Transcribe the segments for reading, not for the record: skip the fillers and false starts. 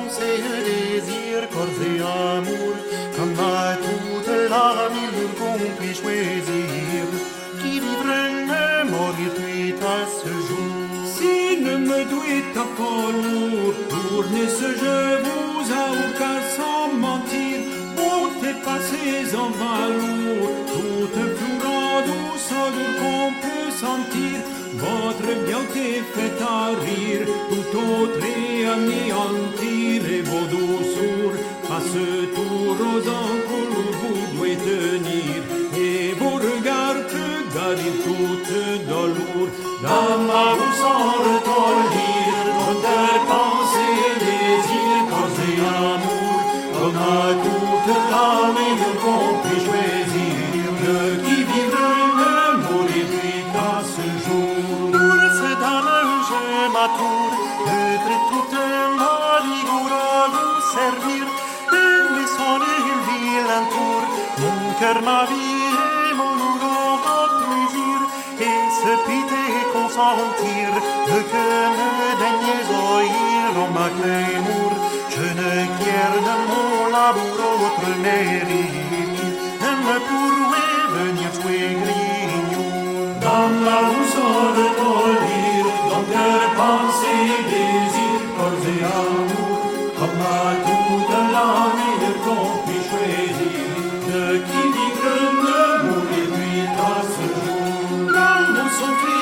pensée, désir, corps et amour, comme à toute la mille qu'on puisse choisir, qui vivre ne mourir puis à ce jour. Si ne me douait à lourd, tournez-ce je vous avoue sans mentir, montez passez en valour, toute flourant douce odeur qu'on peut sentir, votre beauté fait à rire, tout autre et anéantir, et vos douceurs passent tour aux encres où vous devez tenir, et vos regards que garir toute douleur, Dama vous sans retenir, notre pensée, désir, corps et amour, comme à toute l'âme et le qu'on peut choisir, le qui vivre ne mourir puis à ce jour. Pour ce dame, je m'attour, d'être toute ma ligoure à vous servir, et laissant une ville un tour, mon cœur, ma vie et mon amour en plaisir, et se piter consentir, de que me daignez oïr en ma clémour, je ne quière de mon labour autre mérite, ne me pourrait venir jouer grignon. Dans la douceur de ton lire, ton cœur, pensée, désir, corps et amour, comme à toute la vie qu'on puisse choisir, de qui vivre ne mourir puis à ce jour. Dans son cri,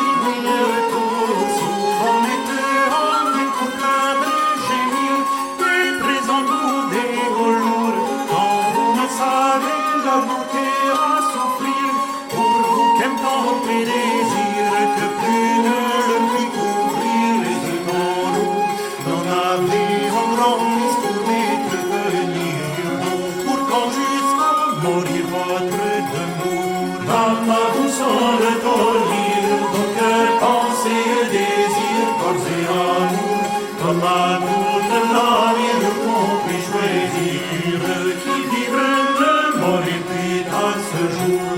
souvent mettez en écoute de gémir, et présente-vous des velours, quand vous ne savez la beauté à souffrir, pour vous qu'aime tant mes désirs, que plus ne le puis couvrir les yeux en roue, n'en avez en grand discours m'être venir, pour quand jusqu'à mourir votre demeure. Dama vous sans le tolir, ton cœur, pensée, désir, corps et amour, comme à toute la vie qu'on puisse choisir, qui vivre ne mourir puis à ce jour.